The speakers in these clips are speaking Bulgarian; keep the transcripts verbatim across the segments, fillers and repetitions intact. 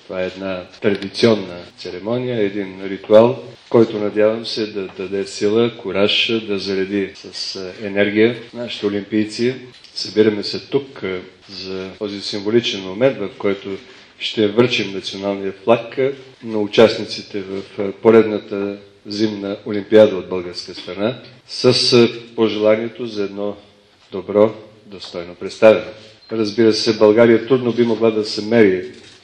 Това е една традиционна церемония, един ритуал, който надявам се да даде сила, кураж, да зареди с енергия нашите олимпийци. Събираме се тук за този символичен момент, в който ще връчим националния флаг на участниците в поредната зимна олимпиада от българска страна с пожеланието за едно добро, достойно представяне. Разбира се, България трудно би могла да се мери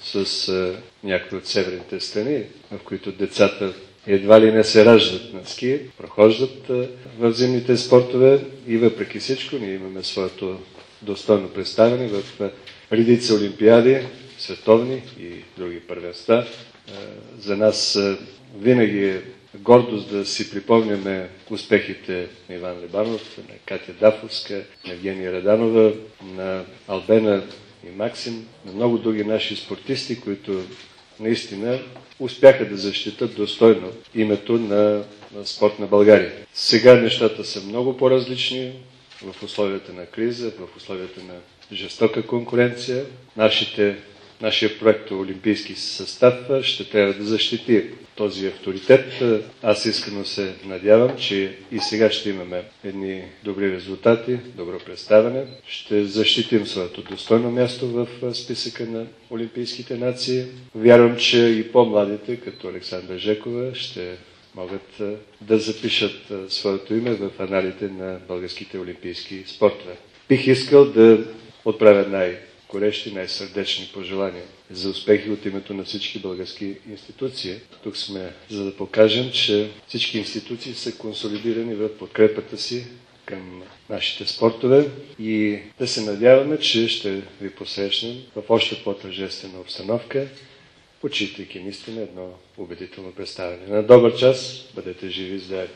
с а, някои от северните страни, в които децата едва ли не се раждат на ски, прохождат а, в зимните спортове и въпреки всичко ние имаме своето достойно представяне в а, редица олимпиади, световни и други първенства. А, за нас а, винаги е гордост да си припомняме успехите на Иван Лебанов, на Катя Дафовска, на Евгения Раданова, на Албена и Максим, на много други наши спортисти, които наистина успяха да защитат достойно името на, на спорт на България. Сега нещата са много по-различни в условията на криза, в условията на жестока конкуренция. Нашите, нашия проект Олимпийски състав ще трябва да защити този авторитет. Аз искрено се надявам, че и сега ще имаме едни добри резултати, добро представяне. Ще защитим своето достойно място в списъка на олимпийските нации. Вярвам, че и по-младите, като Александра Жекова, ще могат да запишат своето име в аналите на българските олимпийски спортове. Бих искал да отправя най- горещи, най-сърдечни пожелания за успехи от името на всички български институции. Тук сме, за да покажем, че всички институции са консолидирани в подкрепата си към нашите спортове и да се надяваме, че ще ви посрещнем в още по-тържествена обстановка, почитайки наистина едно убедително представяне. На добър час, бъдете живи и здрави!